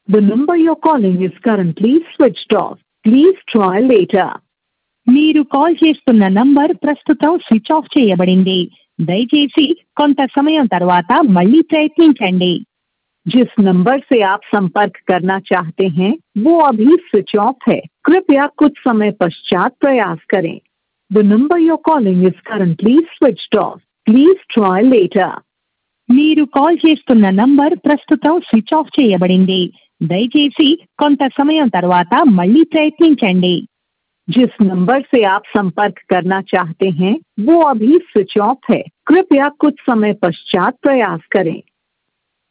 The number you're calling is currently switched off. Please try later. మీరు call చేస్తున్న number ప్రస్తుతం switch off చేయబడింది. దయచేసి కొంత సమయం తర్వాత మళ్ళీ ప్రయత్నించండి. जिस नंबर से आप संपर्क करना चाहते हैं वो अभी स्विच ऑफ है. कृपया कुछ समय पश्चात प्रयास करें. The number you're calling is currently switched off. Please try later. మీరు కాల్ చేస్తున్న నంబర్ ప్రస్తుతం స్విచ్ ఆఫ్ చేయబడింది. దయచేసి కొంత సమయం తర్వాత మళ్ళీ ప్రయత్నించండి. जिस नंबर से आप संपर्क करना चाहते हैं वो अभी स्विच ऑफ है. कृपया कुछ समय पश्चात प्रयास करें.